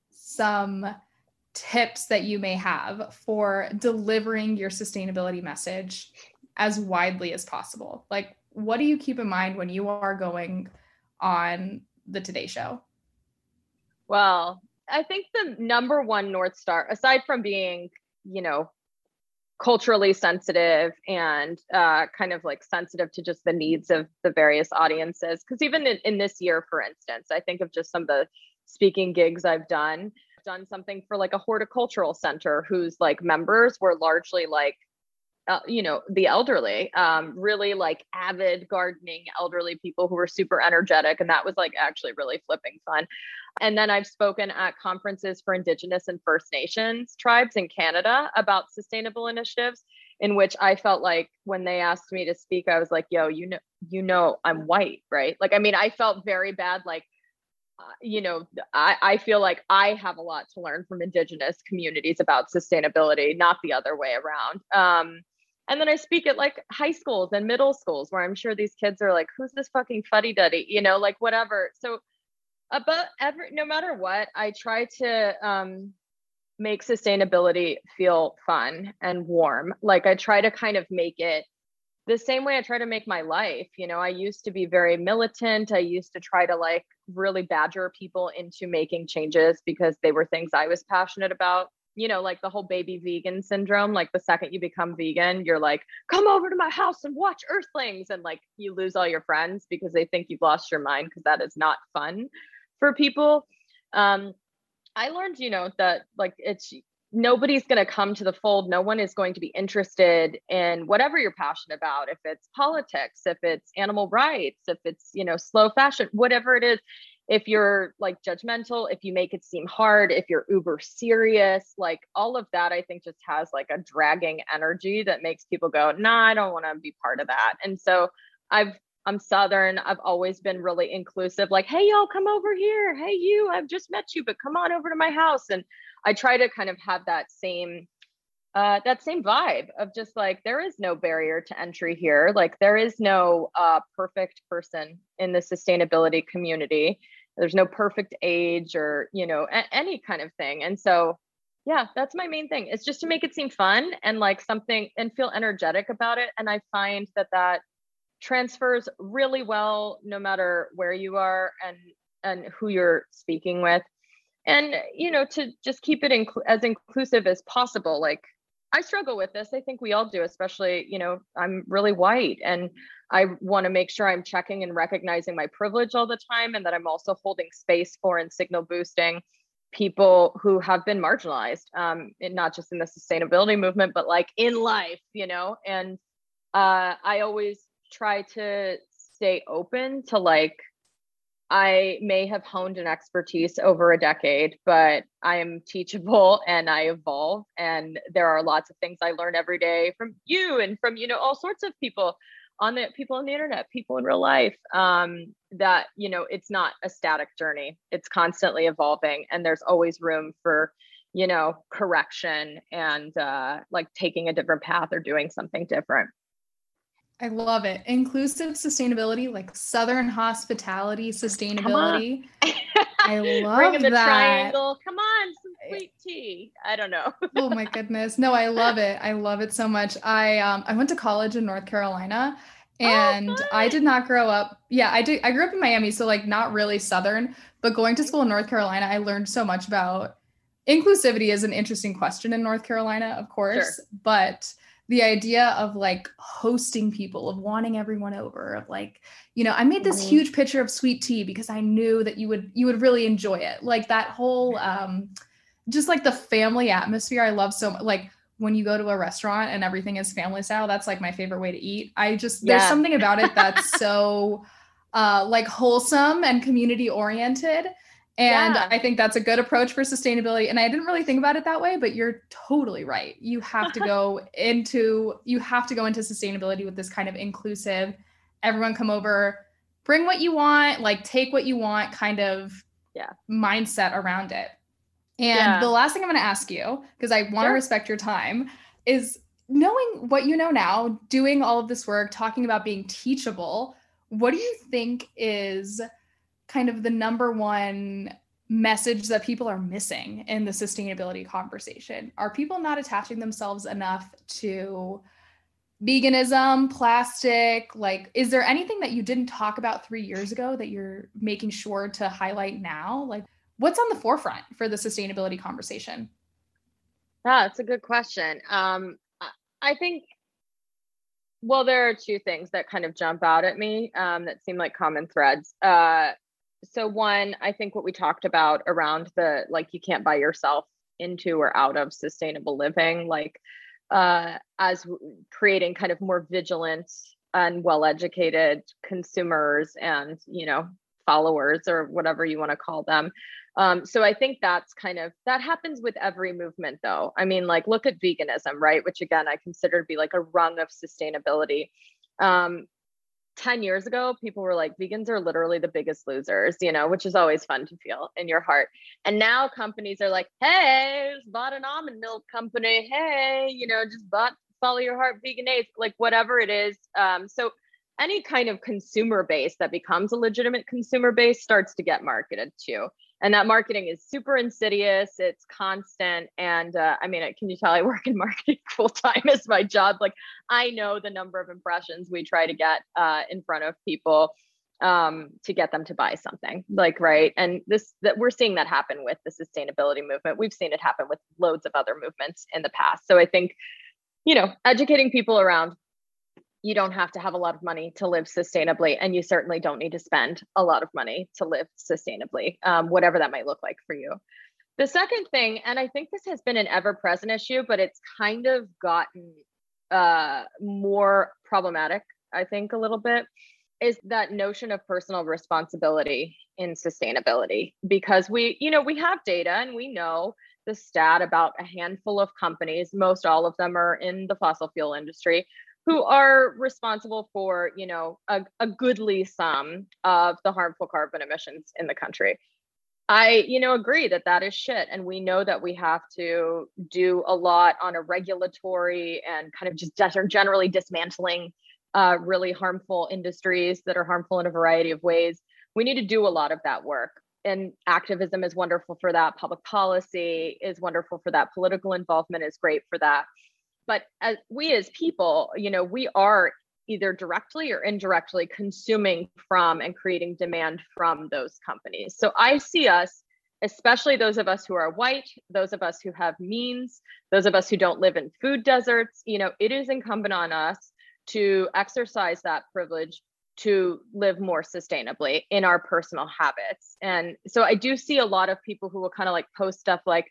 [SPEAKER 2] some tips that you may have for delivering your sustainability message as widely as possible. Like, what do you keep in mind when you are going on the Today Show?
[SPEAKER 7] Well, I think the number one North Star, aside from being, you know, culturally sensitive and uh, kind of like sensitive to just the needs of the various audiences, because even in, in this year, for instance, I think of just some of the speaking gigs I've done, I've done something for like a horticultural center whose like members were largely like, Uh, you know, the elderly, um, really like avid gardening elderly people who were super energetic. And that was like actually really flipping fun. And then I've spoken at conferences for Indigenous and First Nations tribes in Canada about sustainable initiatives, in which I felt like when they asked me to speak, I was like, yo, you know, you know, I'm white, right? Like, I mean, I felt very bad. Like, uh, you know, I, I feel like I have a lot to learn from Indigenous communities about sustainability, not the other way around. Um, And then I speak at like high schools and middle schools where I'm sure these kids are like, who's this fucking fuddy-duddy, you know, like whatever. So about every, no matter what, I try to um, make sustainability feel fun and warm. Like I try to kind of make it the same way I try to make my life. You know, I used to be very militant. I used to try to like really badger people into making changes because they were things I was passionate about. you know, like the whole baby vegan syndrome. Like the second you become vegan, you're like, come over to my house and watch Earthlings. And like you lose all your friends because they think you've lost your mind, because that is not fun for people. Um, I learned, you know, that like it's, nobody's going to come to the fold. No one is going to be interested in whatever you're passionate about. If it's politics, if it's animal rights, if it's, you know, slow fashion, whatever it is. If you're like judgmental, if you make it seem hard, if you're uber serious, like all of that, I think just has like a dragging energy that makes people go, nah, I don't want to be part of that. And so I've, I'm Southern. I've always been really inclusive. Like, hey, y'all, come over here. Hey, you, I've just met you, but come on over to my house. And I try to kind of have that same, uh, that same vibe of just like, there is no barrier to entry here. Like there is no uh, perfect person in the sustainability community. There's no perfect age or, you know, a- any kind of thing. And so, yeah, that's my main thing. It's just to make it seem fun and like something and feel energetic about it. And I find that that transfers really well, no matter where you are and, and who you're speaking with. And, you know, to just keep it inc- as inclusive as possible. Like I struggle with this. I think we all do, especially, you know, I'm really white and I want to make sure I'm checking and recognizing my privilege all the time. And that I'm also holding space for and signal boosting people who have been marginalized, um, and not just in the sustainability movement, but like in life, you know, and uh, I always try to stay open to like, I may have honed an expertise over a decade, but I am teachable and I evolve. And there are lots of things I learn every day from you and from, you know, all sorts of people on the people on the internet, people in real life, um, that, you know, it's not a static journey. It's constantly evolving and there's always room for, you know, correction and uh, like taking a different path or doing something different.
[SPEAKER 2] I love it. Inclusive sustainability, like Southern hospitality sustainability. I love
[SPEAKER 7] Bringing the
[SPEAKER 2] that.
[SPEAKER 7] triangle. Come on, some sweet tea. I don't know.
[SPEAKER 2] Oh my goodness. No, I love it. I love it so much. I um I went to college in North Carolina and
[SPEAKER 7] oh,
[SPEAKER 2] I did not grow up. Yeah, I did. I grew up in Miami, so like not really Southern, but going to school in North Carolina, I learned so much about inclusivity. Is an interesting question in North Carolina, of course,
[SPEAKER 7] sure.
[SPEAKER 2] But the idea of like hosting people, of wanting everyone over, of like, you know, I made this mm-hmm. huge picture of sweet tea because I knew that you would, you would really enjoy it. Like that whole, um, just like the family atmosphere. I love so much. Like when you go to a restaurant and everything is family style, that's like my favorite way to eat. I just, yeah. there's something about it that's so uh, like wholesome and community oriented. And yeah. I think that's a good approach for sustainability. And I didn't really think about it that way, but you're totally right. You have to go into, you have to go into sustainability with this kind of inclusive, everyone come over, bring what you want, like take what you want kind of
[SPEAKER 7] yeah.
[SPEAKER 2] mindset around it. And
[SPEAKER 7] yeah.
[SPEAKER 2] the last thing I'm going to ask you, because I want to
[SPEAKER 7] sure.
[SPEAKER 2] respect your time, is knowing what you know now, doing all of this work, talking about being teachable, what do you think is kind of the number one message that people are missing in the sustainability conversation? Are people not attaching themselves enough to veganism, plastic? Like, is there anything that you didn't talk about three years ago that you're making sure to highlight now? Like, what's on the forefront for the sustainability conversation?
[SPEAKER 7] Yeah, that's a good question. Um, I think, well, there are two things that kind of jump out at me um, that seem like common threads. Uh, So one, I think what we talked about around the, like, you can't buy yourself into or out of sustainable living, like uh, as creating kind of more vigilant and well-educated consumers and, you know, followers or whatever you want to call them. Um, so I think that's kind of, that happens with every movement though. I mean, like, look at veganism, right? Which again, I consider to be like a rung of sustainability. Um, ten years ago, people were like, vegans are literally the biggest losers, you know, which is always fun to feel in your heart. And now companies are like, hey, just bought an almond milk company. Hey, you know, just bought Follow Your Heart Veganase, like whatever it is. Um, so any kind of consumer base that becomes a legitimate consumer base starts to get marketed to. And that marketing is super insidious. It's constant. And uh, I mean, can you tell I work in marketing full time as my job? Like, I know the number of impressions we try to get uh, in front of people. um, to get them to buy something, like, right. And this, that we're seeing that happen with the sustainability movement. We've seen it happen with loads of other movements in the past. So I think, you know, educating people around, you don't have to have a lot of money to live sustainably, and you certainly don't need to spend a lot of money to live sustainably, um, whatever that might look like for you. The second thing, and I think this has been an ever-present issue, but it's kind of gotten uh, more problematic, I think, a little bit, is that notion of personal responsibility in sustainability. Because we, you know, we have data and we know the stat about a handful of companies, most all of them are in the fossil fuel industry, who are responsible for, you know, a, a goodly sum of the harmful carbon emissions in the country. I, you know, agree that that is shit. And we know that we have to do a lot on a regulatory and kind of just generally dismantling uh, really harmful industries that are harmful in a variety of ways. We need to do a lot of that work. And activism is wonderful for that. Public policy is wonderful for that. Political involvement is great for that. But as we as people, you know, we are either directly or indirectly consuming from and creating demand from those companies. So I see us, especially those of us who are white, those of us who have means, those of us who don't live in food deserts, you know, it is incumbent on us to exercise that privilege to live more sustainably in our personal habits. And so I do see a lot of people who will kind of like post stuff like,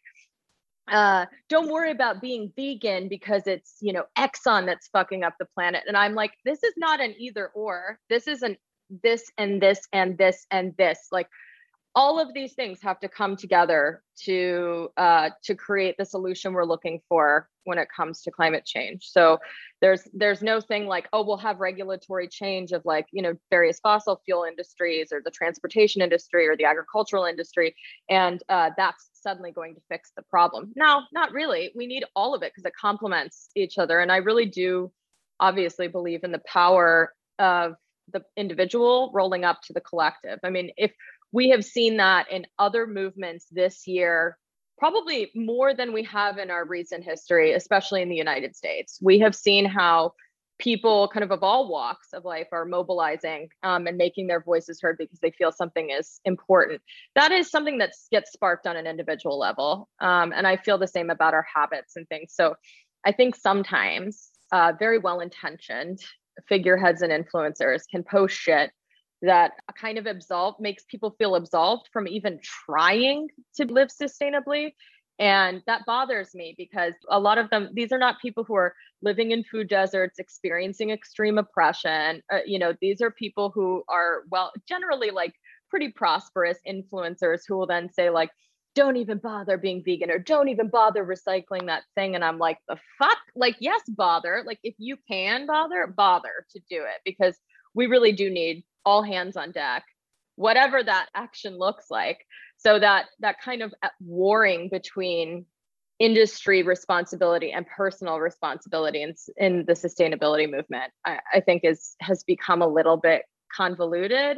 [SPEAKER 7] uh don't worry about being vegan because it's, you know, Exxon that's fucking up the planet. And I'm like, this is not an either or. This is an this and this and this and this. Like, all of these things have to come together to uh to create the solution we're looking for when it comes to climate change. So there's there's no thing like, oh, we'll have regulatory change of, like, you know, various fossil fuel industries or the transportation industry or the agricultural industry, and uh, that's suddenly going to fix the problem. No, not really. We need all of it because it complements each other. And I really do obviously believe in the power of the individual rolling up to the collective. I mean, if we have seen that in other movements this year, probably more than we have in our recent history, especially in the United States. We have seen how people kind of of all walks of life are mobilizing um, and making their voices heard because they feel something is important. That is something that gets sparked on an individual level. Um, and I feel the same about our habits and things. So I think sometimes uh, very well-intentioned figureheads and influencers can post shit that kind of absolve makes people feel absolved from even trying to live sustainably. And that bothers me because a lot of them, these are not people who are living in food deserts, experiencing extreme oppression. Uh, you know, these are people who are, well, generally like pretty prosperous influencers who will then say like, don't even bother being vegan or don't even bother recycling that thing. And I'm like, the fuck? Like, yes, bother. Like, if you can bother, bother to do it, because we really do need all hands on deck, whatever that action looks like. So that that kind of warring between industry responsibility and personal responsibility in, in the sustainability movement, I, I think is has become a little bit convoluted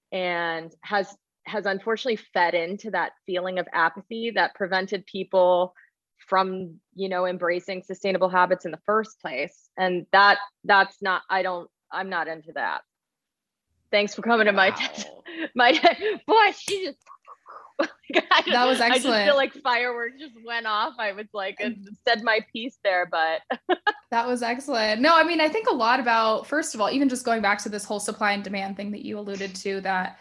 [SPEAKER 7] and has has unfortunately fed into that feeling of apathy that prevented people from, you know, embracing sustainable habits in the first place. And that that's not, I don't, I'm not into that. Thanks for coming to my, wow. my, boy, she just,
[SPEAKER 2] that was excellent.
[SPEAKER 7] I just feel like fireworks just went off. I was like, I said my piece there, but.
[SPEAKER 2] That was excellent. No, I mean, I think a lot about, first of all, even just going back to this whole supply and demand thing that you alluded to, that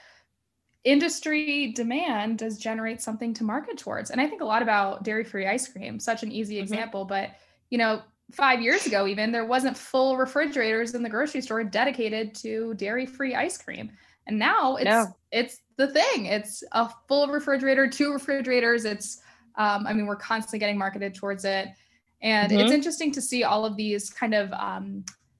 [SPEAKER 2] industry demand does generate something to market towards. And I think a lot about dairy-free ice cream, such an easy mm-hmm. example, but, you know, five years ago, even there wasn't full refrigerators in the grocery store dedicated to dairy-free ice cream. And now it's, no. it's the thing. It's a full refrigerator, two refrigerators. It's, um, I mean, we're constantly getting marketed towards it. And mm-hmm. it's interesting to see all of these kind of um,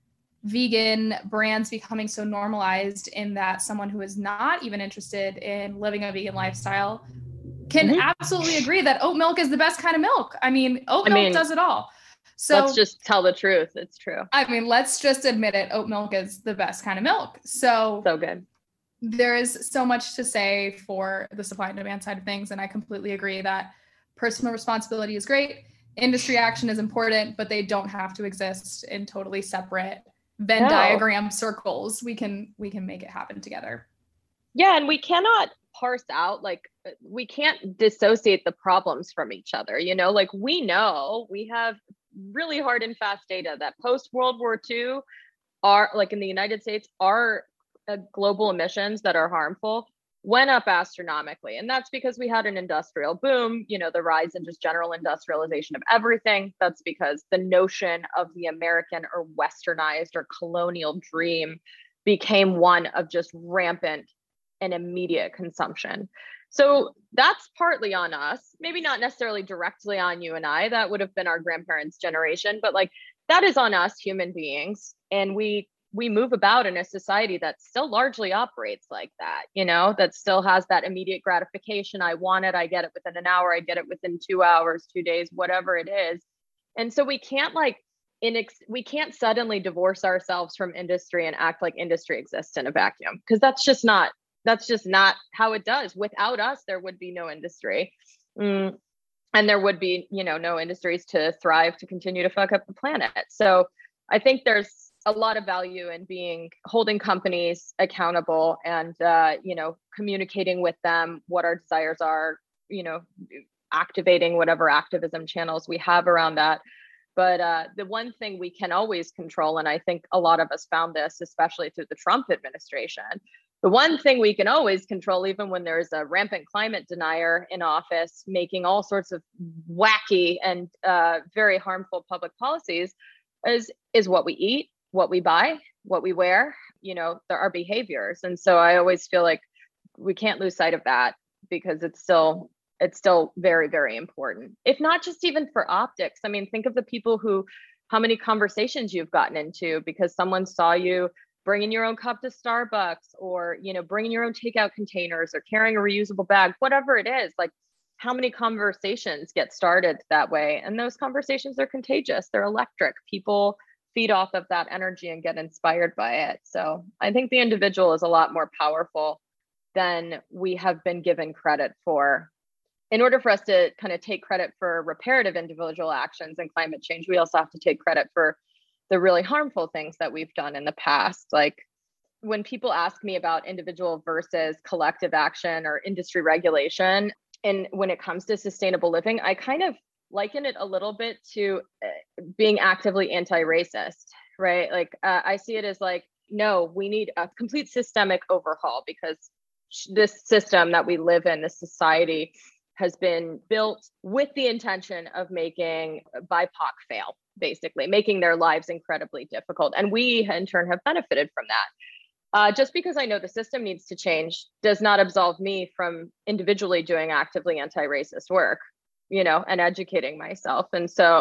[SPEAKER 2] vegan brands becoming so normalized in that someone who is not even interested in living a vegan lifestyle can mm-hmm. absolutely agree that oat milk is the best kind of milk. I mean, oat I milk mean, does it all. So
[SPEAKER 7] let's just tell the truth. It's true.
[SPEAKER 2] I mean, let's just admit it. Oat milk is the best kind of milk. So,
[SPEAKER 7] so good.
[SPEAKER 2] There is so much to say for the supply and demand side of things. And I completely agree that personal responsibility is great. Industry action is important, but they don't have to exist in totally separate Venn no. diagram circles. We can, we can make it happen together.
[SPEAKER 7] Yeah, and we cannot parse out, like, we can't dissociate the problems from each other. You know, like, we know we have really hard and fast data that post World War Two are, like, in the United States, our uh, global emissions that are harmful went up astronomically. And that's because we had an industrial boom, you know, the rise in just general industrialization of everything. That's because the notion of the American or westernized or colonial dream became one of just rampant and immediate consumption. So that's partly on us, maybe not necessarily directly on you and I. That would have been our grandparents' generation, but like, that is on us human beings. And we we move about in a society that still largely operates like that, you know, that still has that immediate gratification. I want it, I get it within an hour, I get it within two hours, two days, whatever it is. And so we can't like, inex- we can't suddenly divorce ourselves from industry and act like industry exists in a vacuum, because that's just not, that's just not how it does. Without us, there would be no industry. Mm. And there would be, you know, no industries to thrive, to continue to fuck up the planet. So I think there's a lot of value in being, holding companies accountable and, uh, you know, communicating with them what our desires are, you know, activating whatever activism channels we have around that. But uh, the one thing we can always control, and I think a lot of us found this, especially through the Trump administration, the one thing we can always control, even when there's a rampant climate denier in office making all sorts of wacky and uh, very harmful public policies, is is what we eat, what we buy, what we wear, you know, there are behaviors. And so I always feel like we can't lose sight of that, because it's still, it's still very, very important. If not just even for optics. I mean, think of the people who, how many conversations you've gotten into because someone saw you bringing your own cup to Starbucks, or, you know, bringing your own takeout containers, or carrying a reusable bag, whatever it is. Like, how many conversations get started that way? And those conversations are contagious. They're electric. People feed off of that energy and get inspired by it. So I think the individual is a lot more powerful than we have been given credit for. In order for us to kind of take credit for reparative individual actions and climate change, we also have to take credit for the really harmful things that we've done in the past. Like, when people ask me about individual versus collective action or industry regulation, and when it comes to sustainable living, I kind of liken it a little bit to being actively anti-racist, right? Like, uh, I see it as like, no, we need a complete systemic overhaul, because this system that we live in, this society, has been built with the intention of making B I P O C fail, basically, making their lives incredibly difficult. And we, in turn, have benefited from that. Uh, just because I know the system needs to change does not absolve me from individually doing actively anti-racist work, you know, and educating myself. And so,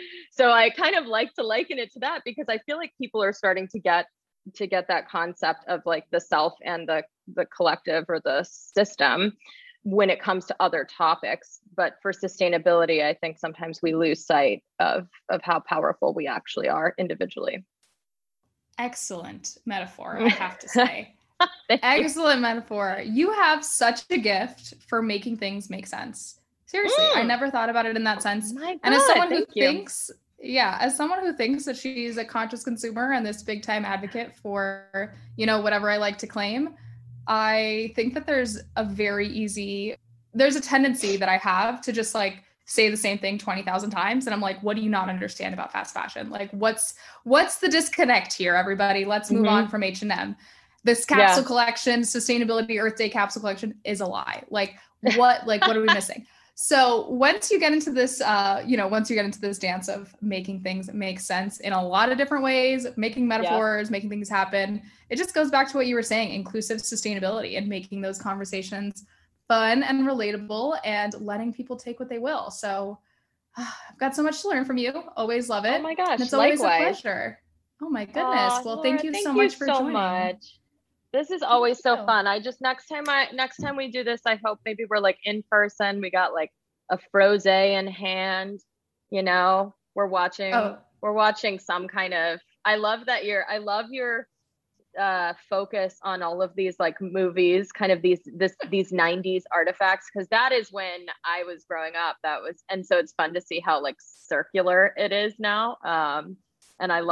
[SPEAKER 7] so I kind of like to liken it to that, because I feel like people are starting to get to get that concept of like the self and the the collective or the system when it comes to other topics. But for sustainability, I think sometimes we lose sight of of how powerful we actually are individually.
[SPEAKER 2] Excellent metaphor, I have to say. Excellent metaphor. You have such a gift for making things make sense. Seriously, mm. I never thought about it in that sense.
[SPEAKER 7] My God,
[SPEAKER 2] and as someone who
[SPEAKER 7] you.
[SPEAKER 2] thinks, yeah, as someone who thinks that she's a conscious consumer and this big time advocate for, you know, whatever I like to claim, I think that there's a very easy, there's a tendency that I have to just like say the same thing twenty thousand times. And I'm like, what do you not understand about fast fashion? Like, what's, what's the disconnect here, everybody? Let's move mm-hmm. on from H and M. This capsule yeah. collection, sustainability Earth Day capsule collection is a lie. Like what, like, what are we missing? So once you get into this, uh, you know, once you get into this dance of making things make sense in a lot of different ways, making metaphors, yeah. making things happen, it just goes back to what you were saying, inclusive sustainability and making those conversations fun and relatable and letting people take what they will. So uh, I've got so much to learn from you. Always love it.
[SPEAKER 7] Oh my gosh.
[SPEAKER 2] And it's
[SPEAKER 7] likewise.
[SPEAKER 2] always a pleasure. Oh my goodness.
[SPEAKER 7] Aww,
[SPEAKER 2] well,
[SPEAKER 7] Laura,
[SPEAKER 2] thank you
[SPEAKER 7] thank
[SPEAKER 2] so
[SPEAKER 7] you
[SPEAKER 2] much for
[SPEAKER 7] so
[SPEAKER 2] joining.
[SPEAKER 7] Much. This is always so fun. I just, next time I, next time we do this, I hope maybe we're like in person. We got like a frosé in hand, you know, we're watching, oh. we're watching some kind of, I love that you're, I love your uh, focus on all of these like movies, kind of these, this, these nineties artifacts. Cause that is when I was growing up. That was, and so it's fun to see how like circular it is now. Um, and I love,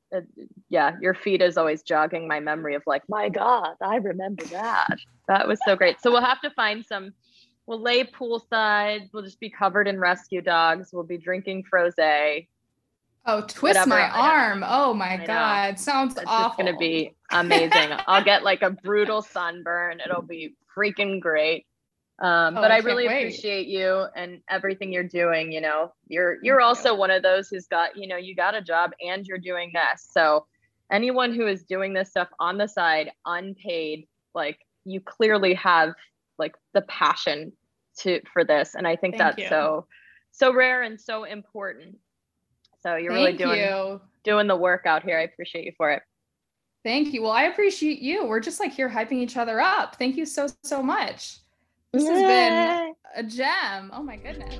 [SPEAKER 7] uh, yeah, your feed is always jogging my memory of like, my God, I remember that. That was so great. So we'll have to find some, we'll lay poolside. We'll just be covered in rescue dogs. We'll be drinking frosé.
[SPEAKER 2] Oh, twist
[SPEAKER 7] Whatever.
[SPEAKER 2] my arm. Oh my
[SPEAKER 7] I
[SPEAKER 2] God.
[SPEAKER 7] know.
[SPEAKER 2] Sounds
[SPEAKER 7] It's
[SPEAKER 2] awful.
[SPEAKER 7] just going to be amazing. I'll get like a brutal sunburn. It'll be freaking great. Um,
[SPEAKER 2] Oh,
[SPEAKER 7] but
[SPEAKER 2] I
[SPEAKER 7] I
[SPEAKER 2] can't
[SPEAKER 7] really
[SPEAKER 2] wait.
[SPEAKER 7] appreciate you and everything you're doing. You know, you're, you're
[SPEAKER 2] Thank
[SPEAKER 7] also
[SPEAKER 2] you.
[SPEAKER 7] one of those who's got, you know, you got a job and you're doing this. So anyone who is doing this stuff on the side, unpaid, like you clearly have like the passion to, for this. And I think
[SPEAKER 2] Thank
[SPEAKER 7] that's
[SPEAKER 2] you.
[SPEAKER 7] so, so rare and so important. So you're really
[SPEAKER 2] Thank
[SPEAKER 7] doing,
[SPEAKER 2] you.
[SPEAKER 7] doing the work out here. I appreciate you for it.
[SPEAKER 2] Thank you. Well, I appreciate you. We're just like here hyping each other up. Thank you so, so much. This has been a gem. Oh my goodness.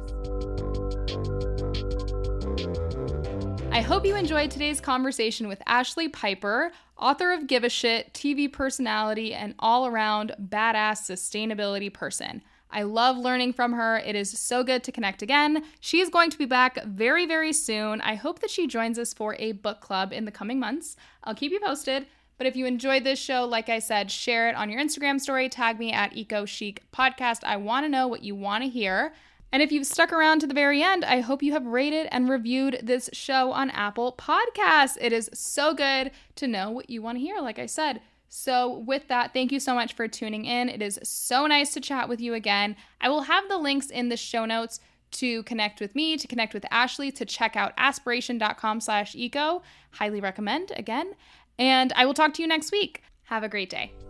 [SPEAKER 2] I hope you enjoyed today's conversation with Ashley Piper, author of Give a Shit, T V personality, and all-around badass sustainability person. I love learning from her. It is so good to connect again. She is going to be back very, very soon. I hope that she joins us for a book club in the coming months. I'll keep you posted. But if you enjoyed this show, like I said, share it on your Instagram story. Tag me at Eco Chic Podcast. I want to know what you want to hear. And if you've stuck around to the very end, I hope you have rated and reviewed this show on Apple Podcasts. It is so good to know what you want to hear, like I said. So with that, thank you so much for tuning in. It is so nice to chat with you again. I will have the links in the show notes to connect with me, to connect with Ashley, to check out aspiration.com slash eco. Highly recommend again. And I will talk to you next week. Have a great day.